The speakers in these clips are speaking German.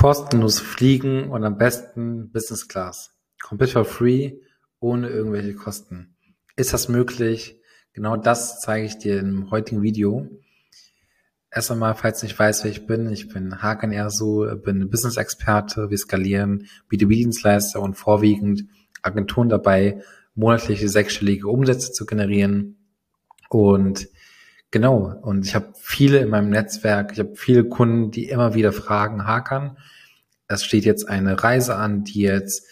Kostenlos fliegen und am besten Business Class. Komplett for free, ohne irgendwelche Kosten. Ist das möglich? Genau das zeige ich dir im heutigen Video. Erst einmal, falls du nicht weißt, wer ich bin Hakan Ersu, bin Business-Experte. Wir skalieren B2B-Dienstleister und vorwiegend Agenturen dabei, monatliche sechsstellige Umsätze zu generieren. Und genau, und ich habe viele in meinem Netzwerk, ich habe viele Kunden, die immer wieder fragen, Hakan, es steht jetzt eine Reise an, die jetzt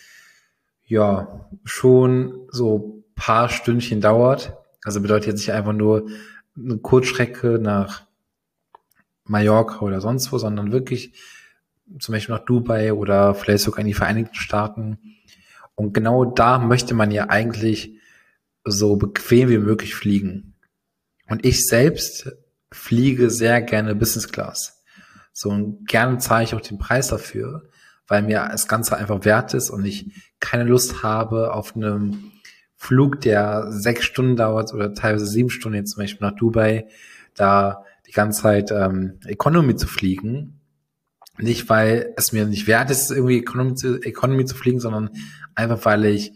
ja schon so paar Stündchen dauert. Also bedeutet jetzt nicht einfach nur eine Kurzstrecke nach Mallorca oder sonst wo, sondern wirklich zum Beispiel nach Dubai oder vielleicht sogar in die Vereinigten Staaten. Und genau da möchte man ja eigentlich so bequem wie möglich fliegen. Und ich selbst fliege sehr gerne Business Class. So, und gerne zahle ich auch den Preis dafür, weil mir das Ganze einfach wert ist und ich keine Lust habe, auf einem Flug, der 6 Stunden dauert oder teilweise 7 Stunden, jetzt zum Beispiel nach Dubai, da die ganze Zeit Economy zu fliegen. Nicht, weil es mir nicht wert ist, irgendwie Economy zu fliegen, sondern einfach, weil ich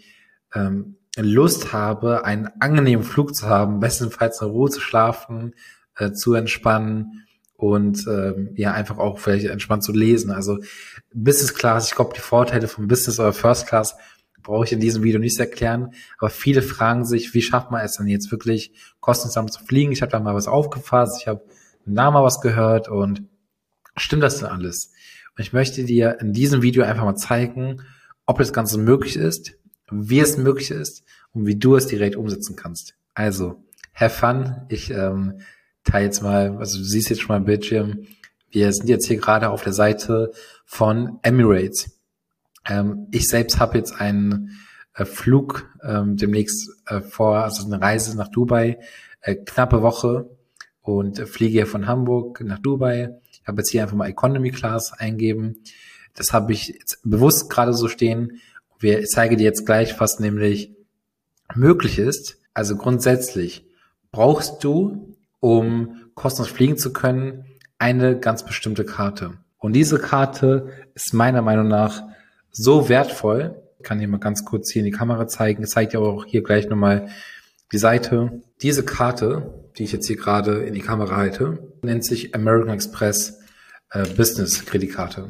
Lust habe, einen angenehmen Flug zu haben, bestenfalls in Ruhe zu schlafen, zu entspannen und ja einfach auch vielleicht entspannt zu lesen. Also Business Class, ich glaube, die Vorteile von Business oder First Class brauche ich in diesem Video nicht erklären, aber viele fragen sich, wie schafft man es denn jetzt wirklich kostenlos zu fliegen? Ich habe da mal was aufgefasst, ich habe da mal was gehört und stimmt das denn alles? Und ich möchte dir in diesem Video einfach mal zeigen, ob das Ganze möglich ist, wie es möglich ist und wie du es direkt umsetzen kannst. Also, have fun. Ich teile jetzt mal, also du siehst jetzt schon mal im Bildschirm, wir sind jetzt hier gerade auf der Seite von Emirates. Ich selbst habe jetzt einen Flug demnächst vor, also eine Reise nach Dubai, knappe Woche und fliege hier von Hamburg nach Dubai. Ich habe jetzt hier einfach mal Economy Class eingeben. Das habe ich jetzt bewusst gerade so stehen. Ich zeige dir jetzt gleich, was nämlich möglich ist. Also grundsätzlich brauchst du, um kostenlos fliegen zu können, eine ganz bestimmte Karte. Und diese Karte ist meiner Meinung nach so wertvoll. Ich kann hier mal ganz kurz hier in die Kamera zeigen. Ich zeige dir aber auch hier gleich nochmal die Seite. Diese Karte, die ich jetzt hier gerade in die Kamera halte, nennt sich American Express Business Kreditkarte.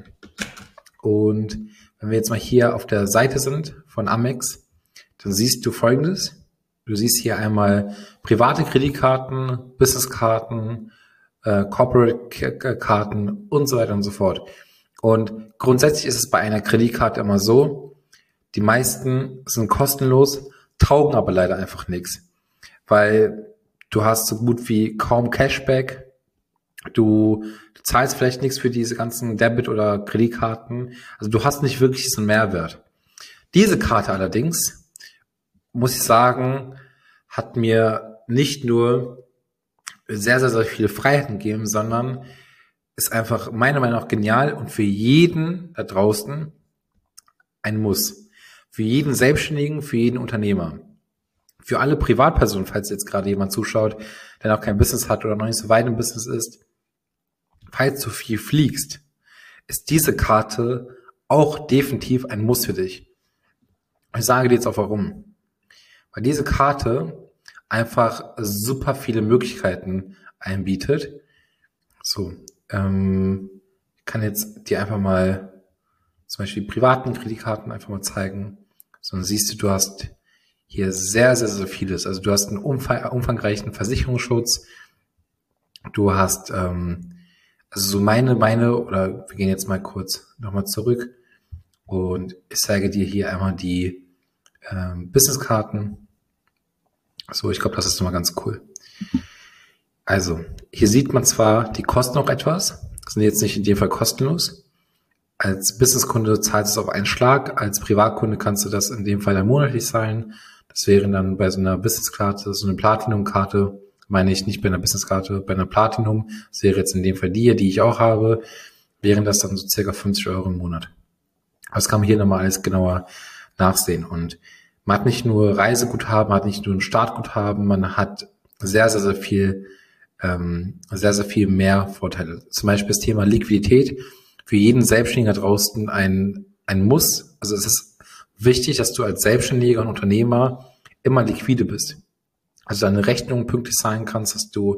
Und wenn wir jetzt mal hier auf der Seite sind von Amex, dann siehst du Folgendes. Du siehst hier einmal private Kreditkarten, Businesskarten, Corporate-Karten und so weiter und so fort. Und grundsätzlich ist es bei einer Kreditkarte immer so, die meisten sind kostenlos, taugen aber leider einfach nichts. Weil du hast so gut wie kaum Cashback, du zahlst vielleicht nichts für diese ganzen Debit- oder Kreditkarten, also du hast nicht wirklich diesen Mehrwert. Diese Karte allerdings, muss ich sagen, hat mir nicht nur sehr, sehr, sehr viele Freiheiten gegeben, sondern ist einfach meiner Meinung nach genial und für jeden da draußen ein Muss. Für jeden Selbstständigen, für jeden Unternehmer. Für alle Privatpersonen, falls jetzt gerade jemand zuschaut, der noch kein Business hat oder noch nicht so weit im Business ist, falls du viel fliegst, ist diese Karte auch definitiv ein Muss für dich. Ich sage dir jetzt auch warum. Weil diese Karte einfach super viele Möglichkeiten einbietet. So, ich kann jetzt dir einfach mal zum Beispiel die privaten Kreditkarten einfach mal zeigen. So, dann siehst du hast hier sehr, sehr, sehr vieles. Also du hast einen umfangreichen Versicherungsschutz. Du hast, also so meine, oder wir gehen jetzt mal kurz nochmal zurück und ich zeige dir hier einmal die Businesskarten. So, ich glaube, das ist nochmal ganz cool. Also, hier sieht man zwar, die kosten auch etwas, sind jetzt nicht in dem Fall kostenlos. Als Businesskunde zahlst du es auf einen Schlag, als Privatkunde kannst du das in dem Fall dann monatlich zahlen. Das wäre dann bei so einer Businesskarte, so eine Platinum-Karte, meine ich nicht bei einer Businesskarte, bei einer Platinum, das wäre jetzt in dem Fall die ich auch habe, wären das dann so circa 50 Euro im Monat. Das kann man hier nochmal alles genauer nachsehen. Und man hat nicht nur Reiseguthaben, man hat nicht nur ein Startguthaben, man hat sehr, sehr, sehr viel mehr Vorteile. Zum Beispiel das Thema Liquidität. für jeden Selbstständiger draußen ein Muss. Also es ist wichtig, dass du als Selbstständiger und Unternehmer immer liquide bist. Also deine Rechnung pünktlich zahlen kannst, dass du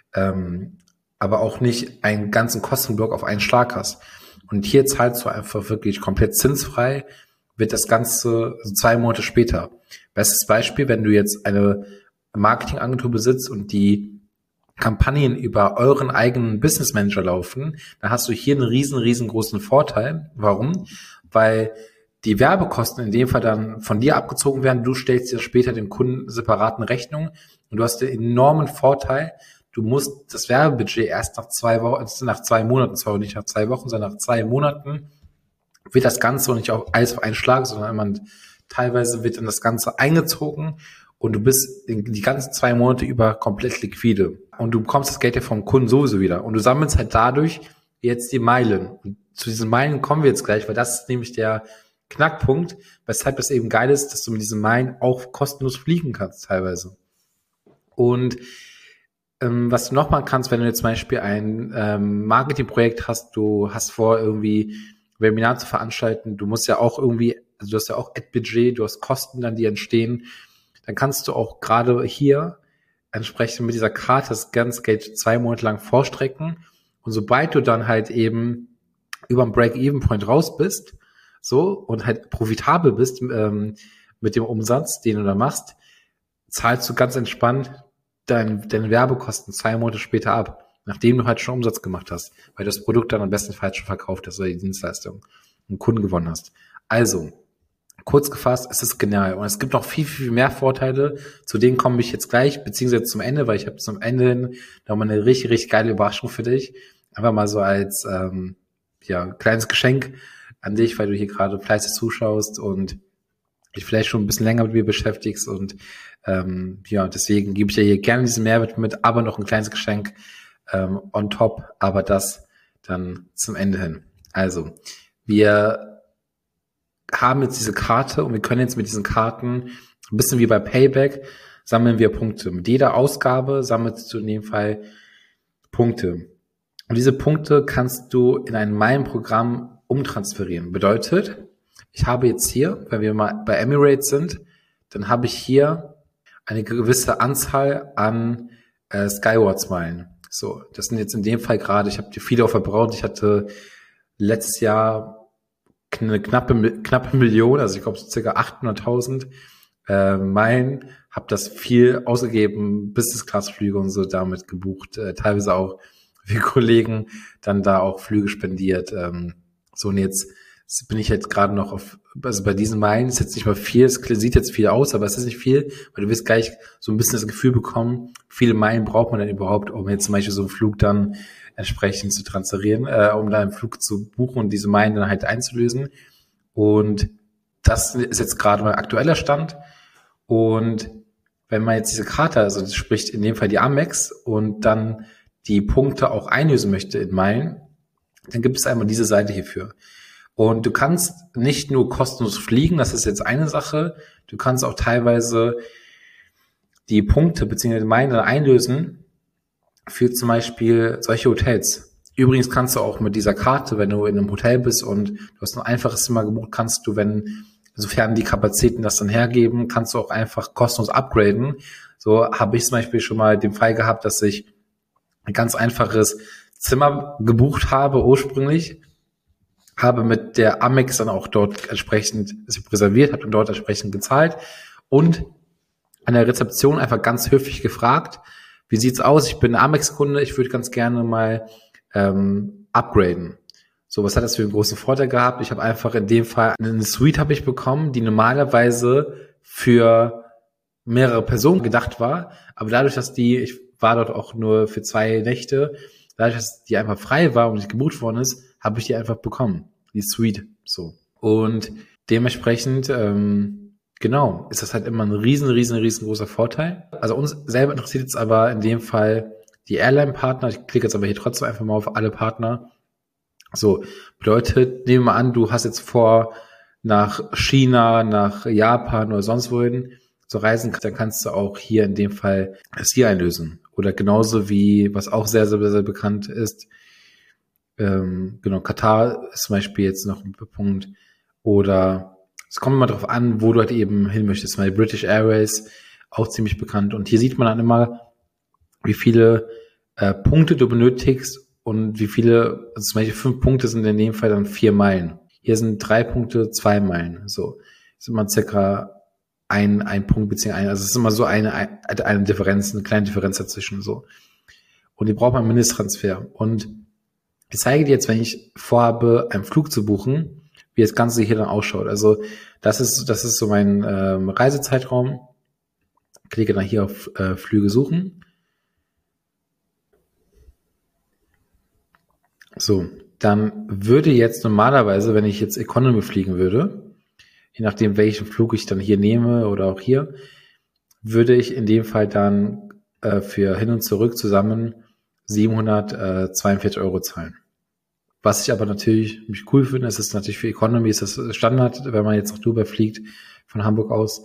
aber auch nicht einen ganzen Kostenblock auf einen Schlag hast. Und hier zahlst du einfach wirklich komplett zinsfrei, wird das Ganze 2 Monate später. Bestes Beispiel, wenn du jetzt eine Marketingagentur besitzt und die Kampagnen über euren eigenen Business Manager laufen, dann hast du hier einen riesengroßen Vorteil. Warum? Weil die Werbekosten in dem Fall dann von dir abgezogen werden. Du stellst dir später den Kunden separaten Rechnungen und du hast den enormen Vorteil, du musst das Werbebudget erst nach 2 Wochen, nach 2 Monaten, zwar nicht nach 2 Wochen, sondern nach 2 Monaten wird das Ganze und nicht auf alles auf einen Schlag, sondern immer teilweise wird dann das Ganze eingezogen und du bist die ganzen 2 Monate über komplett liquide. Und du bekommst das Geld ja vom Kunden sowieso wieder. Und du sammelst halt dadurch jetzt die Meilen. Und zu diesen Meilen kommen wir jetzt gleich, weil das ist nämlich der Knackpunkt, weshalb es eben geil ist, dass du mit diesen Meilen auch kostenlos fliegen kannst teilweise. Und was du noch machen kannst, wenn du jetzt zum Beispiel ein Marketingprojekt hast, du hast vor, irgendwie Webinar zu veranstalten, du musst ja auch irgendwie, also du hast ja auch Ad-Budget, du hast Kosten dann, die entstehen, dann kannst du auch gerade hier entsprechend mit dieser Karte das ganze Geld 2 Monate lang vorstrecken und sobald du dann halt eben über den Break-Even-Point raus bist, so, und halt profitabel bist mit dem Umsatz, den du da machst, zahlst du ganz entspannt deine Werbekosten 2 Monate später ab, nachdem du halt schon Umsatz gemacht hast, weil du das Produkt dann am besten falsch schon verkauft hast oder die Dienstleistung und Kunden gewonnen hast. Also, kurz gefasst, es ist genial und es gibt noch viel mehr Vorteile, zu denen komme ich jetzt gleich, beziehungsweise zum Ende, weil ich habe zum Ende hin nochmal eine richtig geile Überraschung für dich. Einfach mal so als kleines Geschenk an dich, weil du hier gerade fleißig zuschaust und dich vielleicht schon ein bisschen länger mit mir beschäftigst und deswegen gebe ich dir hier gerne diesen Mehrwert mit, aber noch ein kleines Geschenk on top, aber das dann zum Ende hin. Also, wir haben jetzt diese Karte und wir können jetzt mit diesen Karten, ein bisschen wie bei Payback, sammeln wir Punkte. Mit jeder Ausgabe sammelst du in dem Fall Punkte. Und diese Punkte kannst du in ein Meilenprogramm umtransferieren. Bedeutet, ich habe jetzt hier, wenn wir mal bei Emirates sind, dann habe ich hier eine gewisse Anzahl an Skywards-Meilen. So, das sind jetzt in dem Fall gerade, ich habe die viele auch verbraucht. Ich hatte letztes Jahr eine knappe Million, also ich glaube so ca. 800.000 Meilen, habe das viel ausgegeben, Business-Class-Flüge und so damit gebucht, teilweise auch für Kollegen dann da auch Flüge spendiert. So, und jetzt bin ich jetzt gerade noch also bei diesen Meilen ist jetzt nicht mal viel, es sieht jetzt viel aus, aber es ist nicht viel, weil du wirst gleich so ein bisschen das Gefühl bekommen, viele Meilen braucht man denn überhaupt, um jetzt zum Beispiel so einen Flug dann entsprechend zu transferieren, um da einen Flug zu buchen und diese Meilen dann halt einzulösen. Und das ist jetzt gerade mein aktueller Stand. Und wenn man jetzt diese Karte, also das spricht in dem Fall die Amex und dann die Punkte auch einlösen möchte in Meilen, dann gibt es einmal diese Seite hierfür. Und du kannst nicht nur kostenlos fliegen, das ist jetzt eine Sache, du kannst auch teilweise die Punkte bzw. Meilen einlösen für zum Beispiel solche Hotels. Übrigens kannst du auch mit dieser Karte, wenn du in einem Hotel bist und du hast ein einfaches Zimmer gebucht, kannst du, sofern die Kapazitäten das dann hergeben, kannst du auch einfach kostenlos upgraden. So habe ich zum Beispiel schon mal den Fall gehabt, dass ich ein ganz einfaches Zimmer gebucht habe ursprünglich, habe mit der Amex dann auch dort entsprechend reserviert, habe dann dort entsprechend gezahlt und an der Rezeption einfach ganz höflich gefragt, wie sieht's aus? Ich bin Amex-Kunde, ich würde ganz gerne mal upgraden. So, was hat das für einen großen Vorteil gehabt? Ich habe einfach in dem Fall eine Suite habe ich bekommen, die normalerweise für mehrere Personen gedacht war, aber dadurch, dass ich war dort auch nur für 2 Nächte, dadurch, dass die einfach frei war und nicht gebucht worden ist, habe ich die einfach bekommen, die Suite, so. Und dementsprechend, ist das halt immer ein riesengroßer Vorteil. Also uns selber interessiert jetzt aber in dem Fall die Airline-Partner. Ich klicke jetzt aber hier trotzdem einfach mal auf alle Partner. So, bedeutet, nehmen wir mal an, du hast jetzt vor, nach China, nach Japan oder sonst wohin zu reisen, dann kannst du auch hier in dem Fall es hier einlösen. Oder genauso wie, was auch sehr bekannt ist, Genau, Katar ist zum Beispiel jetzt noch ein Punkt. Oder es kommt immer darauf an, wo du halt eben hin möchtest. Weil British Airways auch ziemlich bekannt. Und hier sieht man dann immer, wie viele Punkte du benötigst und wie viele, also zum Beispiel 5 Punkte sind in dem Fall dann 4 Meilen. Hier sind 3 Punkte, 2 Meilen. So ist immer circa ein Punkt beziehungsweise also es ist immer so eine Differenz, eine kleine Differenz dazwischen so. Und die braucht man Mindesttransfer. Und ich zeige dir jetzt, wenn ich vorhabe, einen Flug zu buchen, wie das Ganze hier dann ausschaut. Also das ist so mein Reisezeitraum. Klicke dann hier auf Flüge suchen. So, dann würde jetzt normalerweise, wenn ich jetzt Economy fliegen würde, je nachdem welchen Flug ich dann hier nehme oder auch hier, würde ich in dem Fall dann für hin und zurück zusammen 742 Euro zahlen. Was ich aber natürlich mich cool finde, das ist natürlich für Economy, ist das Standard, wenn man jetzt nach Dubai fliegt, von Hamburg aus,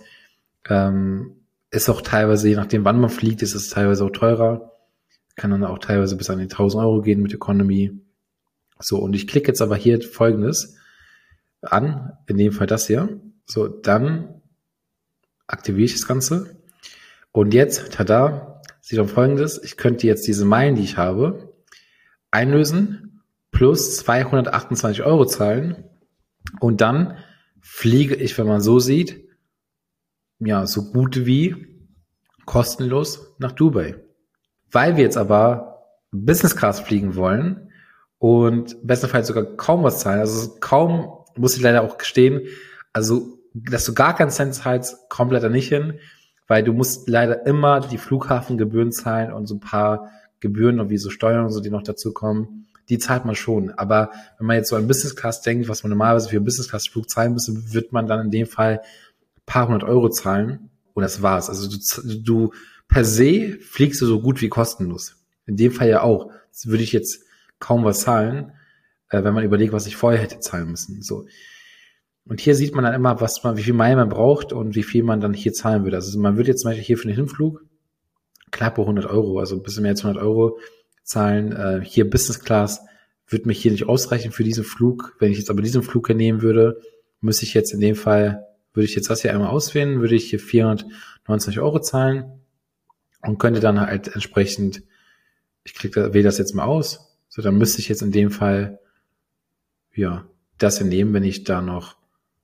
ist auch teilweise, je nachdem wann man fliegt, ist es teilweise auch teurer, kann dann auch teilweise bis an die 1000 Euro gehen mit Economy. So, und ich klicke jetzt aber hier Folgendes an, in dem Fall das hier. So, dann aktiviere ich das Ganze. Und jetzt, tada, sieht man Folgendes. Ich könnte jetzt diese Meilen, die ich habe, einlösen, plus 228 Euro zahlen. Und dann fliege ich, wenn man so sieht, ja, so gut wie kostenlos nach Dubai. Weil wir jetzt aber Business Class fliegen wollen und bestenfalls sogar kaum was zahlen, also kaum, muss ich leider auch gestehen, also dass du gar keinen Cent zahlst, kommt leider nicht hin, weil du musst leider immer die Flughafengebühren zahlen und so ein paar Gebühren und wie so Steuern und so, die noch dazu kommen, die zahlt man schon. Aber wenn man jetzt so an Business Class denkt, was man normalerweise für einen Business Class Flug zahlen müsste, wird man dann in dem Fall ein paar hundert Euro zahlen und das war's. Also du per se fliegst du so gut wie kostenlos. In dem Fall ja auch. Das würde ich jetzt kaum was zahlen, wenn man überlegt, was ich vorher hätte zahlen müssen. So. Und hier sieht man dann immer, wie viel Meilen man braucht und wie viel man dann hier zahlen würde. Also man würde jetzt zum Beispiel hier für den Hinflug knappe 100 Euro, also ein bisschen mehr als 100 Euro zahlen. Hier Business Class würde mich hier nicht ausreichen für diesen Flug. Wenn ich jetzt aber diesen Flug hier nehmen würde, müsste ich jetzt in dem Fall, würde ich jetzt das hier einmal auswählen, würde ich hier 429 Euro zahlen und könnte dann halt entsprechend, wähle das jetzt mal aus. So, dann müsste ich jetzt in dem Fall, ja, das hier nehmen, wenn ich da noch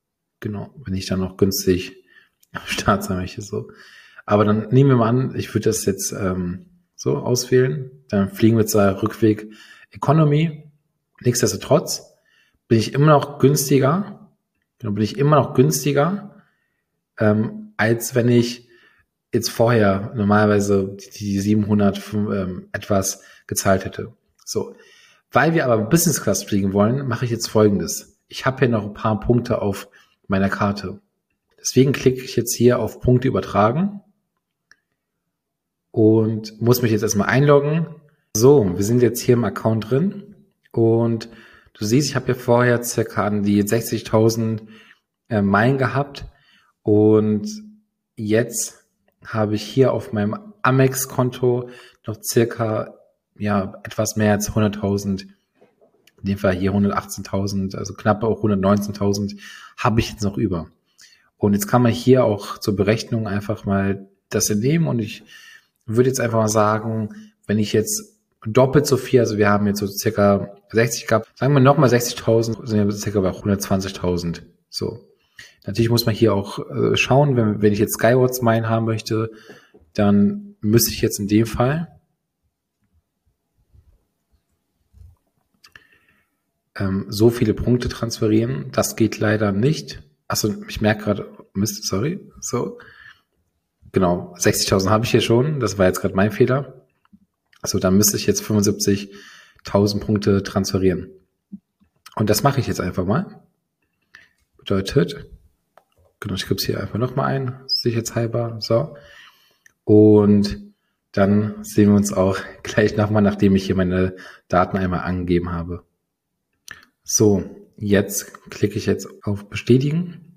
günstig am Start sein möchte, so. Aber dann nehmen wir mal an, ich würde das jetzt so auswählen. Dann fliegen wir jetzt da Rückweg Economy. Nichtsdestotrotz bin ich immer noch günstiger, als wenn ich jetzt vorher normalerweise die 700 etwas gezahlt hätte. So. Weil wir aber Business Class fliegen wollen, mache ich jetzt Folgendes. Ich habe hier noch ein paar Punkte auf meiner Karte. Deswegen klicke ich jetzt hier auf Punkte übertragen und muss mich jetzt erstmal einloggen. So, wir sind jetzt hier im Account drin und du siehst, ich habe hier vorher circa an die 60.000 Meilen gehabt und jetzt habe ich hier auf meinem Amex-Konto noch circa etwas mehr als 100.000, in dem Fall hier 118.000, also knapp auch 119.000 habe ich jetzt noch über. Und jetzt kann man hier auch zur Berechnung einfach mal das entnehmen und ich würde jetzt einfach mal sagen, wenn ich jetzt doppelt so viel, also wir haben jetzt so circa 60 gehabt, sagen wir nochmal 60.000, sind wir circa bei 120.000. So. Natürlich muss man hier auch schauen, wenn ich jetzt Skywards Mine haben möchte, dann müsste ich jetzt in dem Fall so viele Punkte transferieren. Das geht leider nicht. Achso, ich merke gerade, Mist, sorry. So. Genau, 60.000 habe ich hier schon. Das war jetzt gerade mein Fehler. Also dann müsste ich jetzt 75.000 Punkte transferieren. Und das mache ich jetzt einfach mal. Bedeutet, genau, ich gebe es hier einfach nochmal ein, sicherheitshalber. So. Und dann sehen wir uns auch gleich nochmal, nachdem ich hier meine Daten einmal angegeben habe. So, jetzt klicke ich jetzt auf Bestätigen.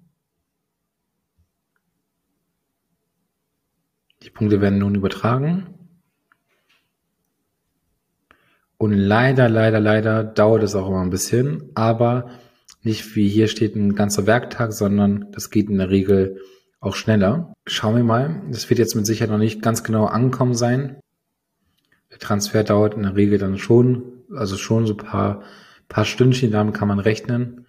Die Punkte werden nun übertragen. Und leider dauert es auch immer ein bisschen, aber nicht wie hier steht ein ganzer Werktag, sondern das geht in der Regel auch schneller. Schauen wir mal. Das wird jetzt mit Sicherheit noch nicht ganz genau angekommen sein. Der Transfer dauert in der Regel dann schon, also schon so ein paar Stündchen, damit kann man rechnen.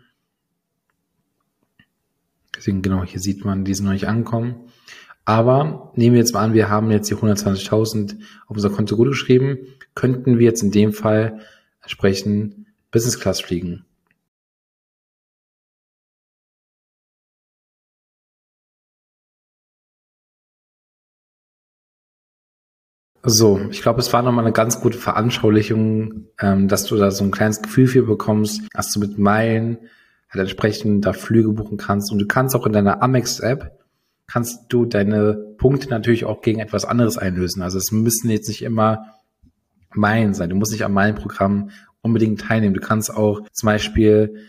Deswegen genau, hier sieht man, die sind noch nicht angekommen. Aber nehmen wir jetzt mal an, wir haben jetzt die 120.000 auf unser Konto gut geschrieben, könnten wir jetzt in dem Fall entsprechend Business Class fliegen. So, ich glaube, es war nochmal eine ganz gute Veranschaulichung, dass du da so ein kleines Gefühl für bekommst, dass du mit Meilen halt entsprechend da Flüge buchen kannst. Und du kannst auch in deiner Amex-App, kannst du deine Punkte natürlich auch gegen etwas anderes einlösen. Also es müssen jetzt nicht immer Meilen sein. Du musst nicht am Meilenprogramm unbedingt teilnehmen. Du kannst auch zum Beispiel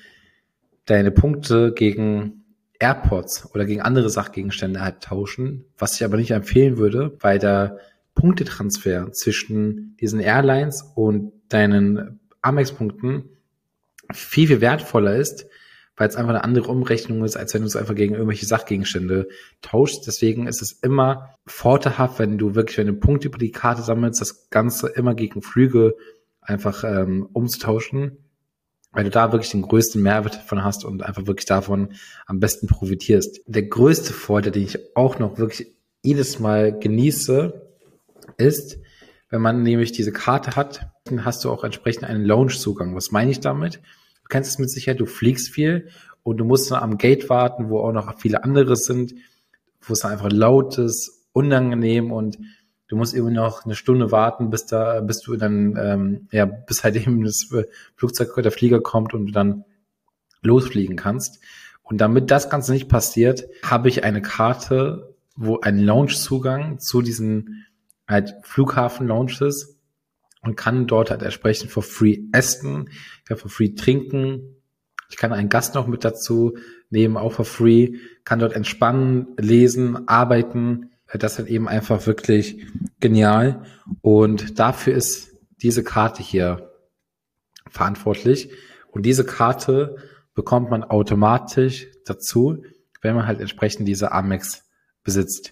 deine Punkte gegen AirPods oder gegen andere Sachgegenstände halt tauschen, was ich aber nicht empfehlen würde, weil der Punktetransfer zwischen diesen Airlines und deinen Amex-Punkten viel wertvoller ist, weil es einfach eine andere Umrechnung ist, als wenn du es einfach gegen irgendwelche Sachgegenstände tauschst. Deswegen ist es immer vorteilhaft, wenn du Punkte über die Karte sammelst, das Ganze immer gegen Flüge einfach umzutauschen, weil du da wirklich den größten Mehrwert davon hast und einfach wirklich davon am besten profitierst. Der größte Vorteil, den ich auch noch wirklich jedes Mal genieße, ist, wenn man nämlich diese Karte hat, dann hast du auch entsprechend einen Lounge-Zugang. Was meine ich damit? Du kennst es mit Sicherheit, du fliegst viel und du musst dann am Gate warten, wo auch noch viele andere sind, wo es dann einfach laut ist, unangenehm und du musst irgendwie noch eine Stunde warten, bis du dann, bis halt eben das Flugzeug oder der Flieger kommt und du dann losfliegen kannst. Und damit das Ganze nicht passiert, habe ich eine Karte, wo ein Lounge-Zugang zu diesen halt Flughafen-Lounges und kann dort halt entsprechend for free essen, ja, for free trinken. Ich kann einen Gast noch mit dazu nehmen, auch for free, kann dort entspannen, lesen, arbeiten. Das ist halt eben einfach wirklich genial. Und dafür ist diese Karte hier verantwortlich. Und diese Karte bekommt man automatisch dazu, wenn man halt entsprechend diese Amex besitzt.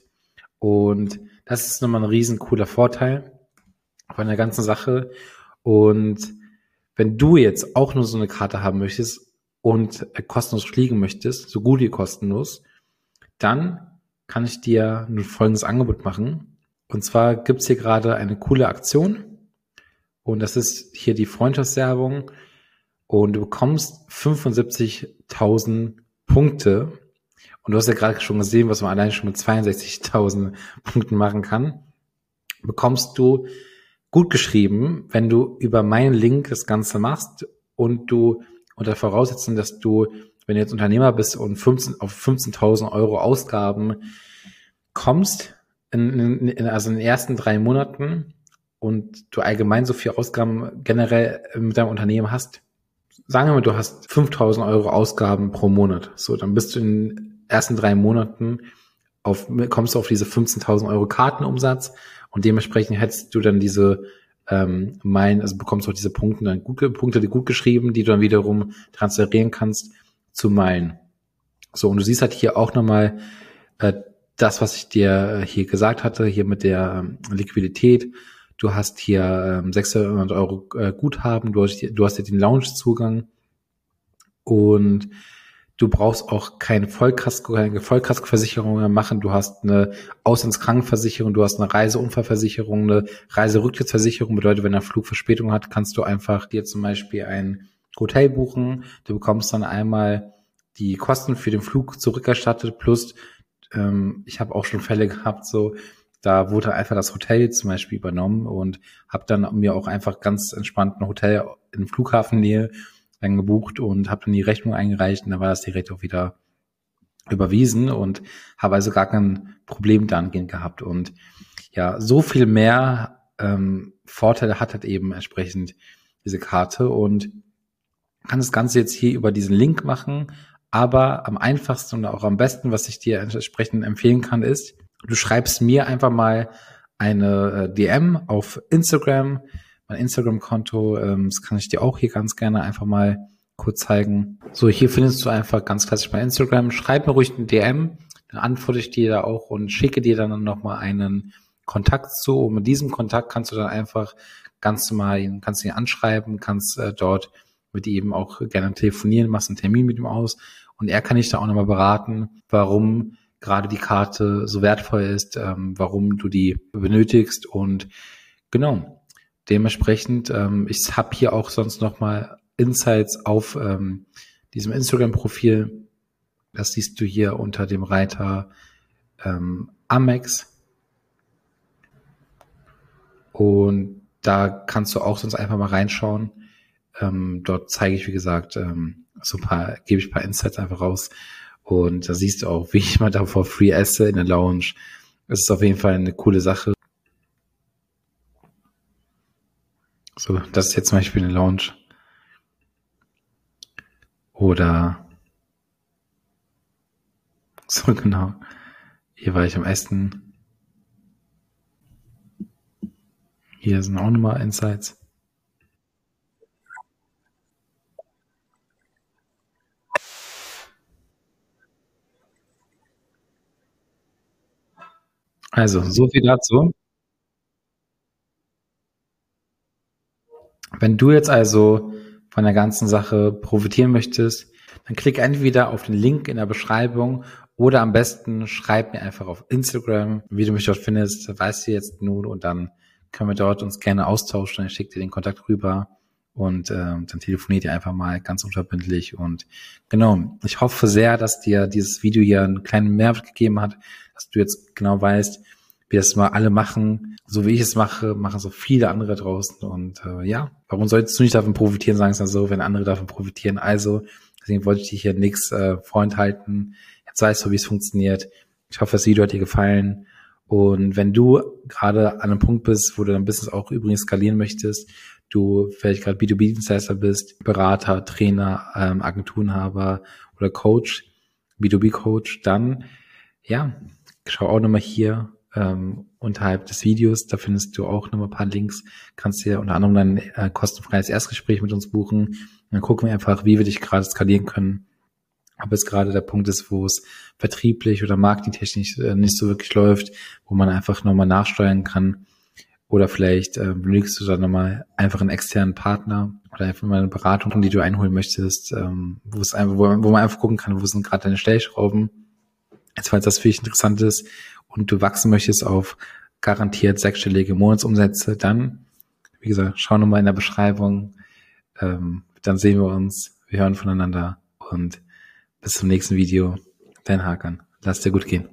Und das ist nochmal ein riesen cooler Vorteil von der ganzen Sache. Und wenn du jetzt auch nur so eine Karte haben möchtest und kostenlos fliegen möchtest, so gut wie kostenlos, dann kann ich dir ein folgendes Angebot machen. Und zwar gibt's hier gerade eine coole Aktion. Und das ist hier die Freundschaftswerbung. Und du bekommst 75.000 Punkte. Und du hast ja gerade schon gesehen, was man allein schon mit 62.000 Punkten machen kann. Bekommst du gut geschrieben, wenn du über meinen Link das Ganze machst und du unter Voraussetzung, dass du, wenn du jetzt Unternehmer bist und auf 15.000 Euro Ausgaben kommst, also in den ersten 3 Monaten und du allgemein so viel Ausgaben generell mit deinem Unternehmen hast, sagen wir mal, du hast 5.000 Euro Ausgaben pro Monat. So, dann bist du in den ersten 3 Monaten kommst du auf diese 15.000 Euro Kartenumsatz und dementsprechend hättest du dann diese also bekommst du auch diese Punkte, die gut geschrieben, die du dann wiederum transferieren kannst zu Meilen. So, und du siehst halt hier auch nochmal das, was ich dir hier gesagt hatte, hier mit der Liquidität. Du hast hier 600 Euro Guthaben, du hast hier den Lounge-Zugang und du brauchst auch keine Vollkaskoversicherung mehr machen. Du hast eine Auslandskrankenversicherung, du hast eine Reiseunfallversicherung, eine Reiserücktrittsversicherung. Bedeutet, wenn er Flugverspätung hat, kannst du einfach dir zum Beispiel ein Hotel buchen. Du bekommst dann einmal die Kosten für den Flug zurückerstattet. Plus, ich habe auch schon Fälle gehabt, so da wurde einfach das Hotel zum Beispiel übernommen und habe dann mir auch einfach ganz entspannt ein Hotel in Flughafennähe dann gebucht und habe dann die Rechnung eingereicht und dann war das direkt auch wieder überwiesen und habe also gar kein Problem dahingehend gehabt. Und ja, so viel mehr Vorteile hat halt eben entsprechend diese Karte und kann das Ganze jetzt hier über diesen Link machen, aber am einfachsten und auch am besten, was ich dir entsprechend empfehlen kann, ist, du schreibst mir einfach mal eine DM auf Instagram mein Instagram-Konto. Das kann ich dir auch hier ganz gerne einfach mal kurz zeigen. So, hier findest du einfach ganz klassisch mein Instagram. Schreib mir ruhig eine DM, dann antworte ich dir da auch und schicke dir dann nochmal einen Kontakt zu. Und mit diesem Kontakt kannst du dann einfach ganz normal, kannst ihn anschreiben, kannst dort mit ihm auch gerne telefonieren, machst einen Termin mit ihm aus und er kann dich da auch nochmal beraten, warum gerade die Karte so wertvoll ist, warum du die benötigst und genau, dementsprechend, ich habe hier auch sonst nochmal Insights auf diesem Instagram-Profil, das siehst du hier unter dem Reiter Amex und da kannst du auch sonst einfach mal reinschauen. Dort zeige ich, wie gesagt, gebe ich ein paar Insights einfach raus. Und da siehst du auch, wie ich mal da for free esse in der Lounge. Das ist auf jeden Fall eine coole Sache. So, das ist jetzt zum Beispiel eine Lounge. Oder so genau. Hier war ich am Essen. Hier sind auch nochmal Insights. Also, so viel dazu. Wenn du jetzt also von der ganzen Sache profitieren möchtest, dann klick entweder auf den Link in der Beschreibung oder am besten schreib mir einfach auf Instagram, wie du mich dort findest, weißt du jetzt nun und dann können wir dort uns gerne austauschen. Ich schicke dir den Kontakt rüber und dann telefoniert ihr einfach mal ganz unverbindlich und genau, ich hoffe sehr, dass dir dieses Video hier einen kleinen Mehrwert gegeben hat, dass du jetzt genau weißt, wie das mal alle machen, so wie ich es mache, machen so viele andere draußen und ja, warum solltest du nicht davon profitieren, sagen es mal so, wenn andere davon profitieren, also deswegen wollte ich dir hier nichts vorenthalten, jetzt weißt du, wie es funktioniert, ich hoffe, das Video hat dir gefallen und wenn du gerade an einem Punkt bist, wo du dein Business auch übrigens skalieren möchtest, du vielleicht gerade B2B-Dienstleister bist, Berater, Trainer, Agenturenhaber oder Coach, B2B-Coach, dann ja, schau auch nochmal hier unterhalb des Videos, da findest du auch nochmal ein paar Links, kannst dir unter anderem dein kostenfreies Erstgespräch mit uns buchen. Und dann gucken wir einfach, wie wir dich gerade skalieren können. Ob es gerade der Punkt ist, wo es vertrieblich oder marketingtechnisch nicht so wirklich läuft, wo man einfach nochmal nachsteuern kann. Oder vielleicht benötigst du dann nochmal einfach einen externen Partner oder einfach mal eine Beratung, die du einholen möchtest, wo man einfach gucken kann, wo sind gerade deine Stellschrauben. Jetzt, falls das für dich interessant ist und du wachsen möchtest auf garantiert sechsstellige Monatsumsätze, dann, wie gesagt, schau nochmal in der Beschreibung. Dann sehen wir uns, wir hören voneinander und bis zum nächsten Video. Dein Hakan. Lass dir gut gehen.